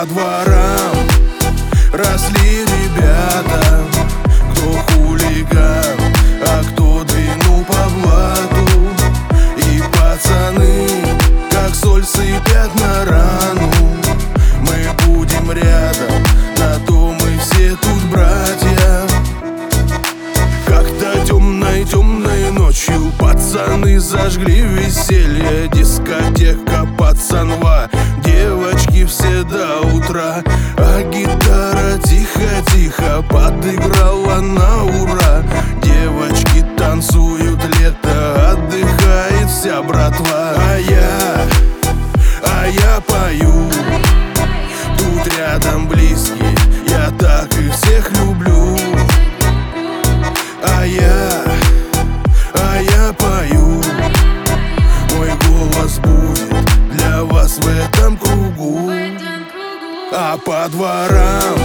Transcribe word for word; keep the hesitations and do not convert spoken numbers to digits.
по дворам росли ребята, кто хулиган, а кто двинул по блату. И пацаны, как соль, сыпят на рану. Мы будем рядом, на то мы все тут братья. Как-то темной-темной ночью пацаны зажгли веселье. Дискотека пацанва, девочки все до утра. А гитара тихо-тихо подыграла на ура. Девочки танцуют, лето, отдыхает вся братва. А я, а я пою, тут рядом близкие, я так их всех люблю. А я, а я пою, мой голос будет для вас в этом кругу. А по дворам